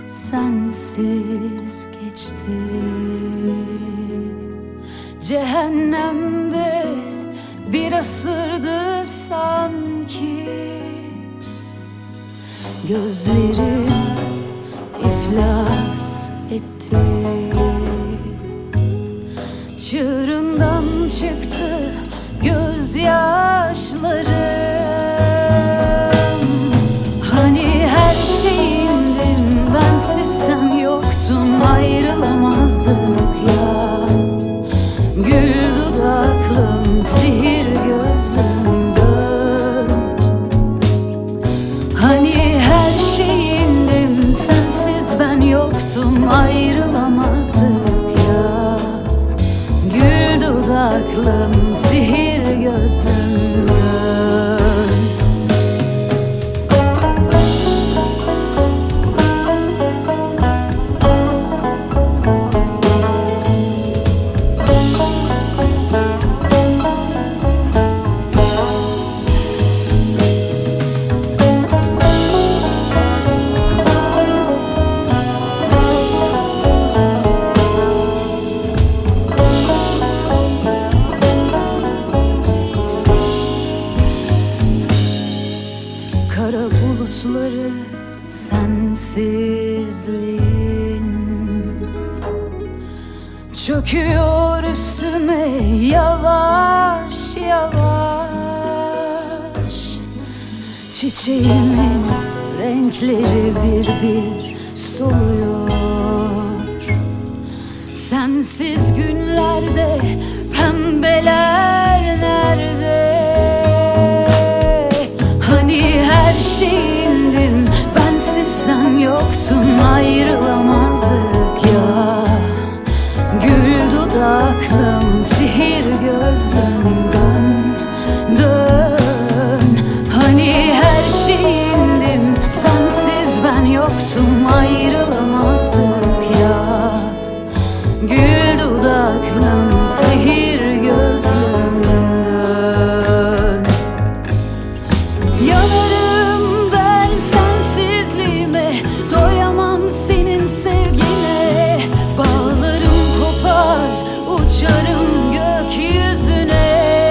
sensiz geçti. Cehennemde bir asırdı sanki, gözlerim iflas etti. Çığırından çıktı gözyaşlarım. Hani her şeyimdim, bensiz sen yoktun, ayrılamazdık ya. Gül dudaklım, sihir gözlüm, dön. Hani her şeyimdim, sensiz ben yoktum, ayrılamazdık ya. Gül dudaklım, sihir gözlüm, dön. Kara bulutları sensizliğin çöküyor üstüme yavaş yavaş. Çiçeğimin renkleri bir bir soluyor. Sensiz günlerde pembeler nerede? Hani her şeyimdim, bensiz sen yoktun, ayrılamazdık ya. Gül dudaklım, sihir gözlüm, dön, dön. Hani her şeyimdim, sensiz ben yoktum, ayrılamazdık ya. Gül dudaklım, sihir gözlüm, dön. Yanarım ben sensizliğime, doyamam senin sevgine. Bağlarım kopar, uçarım gökyüzüne.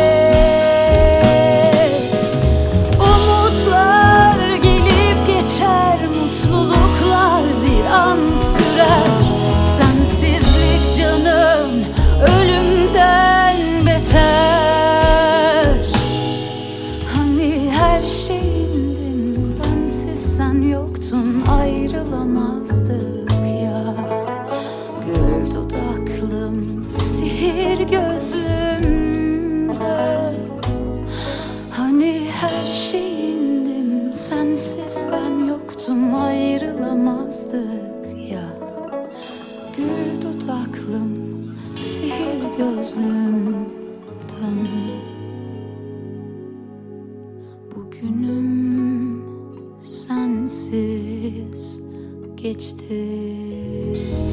Umutlar gelip geçer, mutluluklar bir an sürer. Sensizlik canım ölümden beter. Hani her şeyindim, bensiz sen yoktun, ayrılamazdık ya. Gül dudaklım, sihir gözlümde. Hani her şeyindim, sensiz ben yoktum, ayrılamazdık ya. Gül dudaklım, sihir gözlüm, dön. Bugünüm sensiz geçti.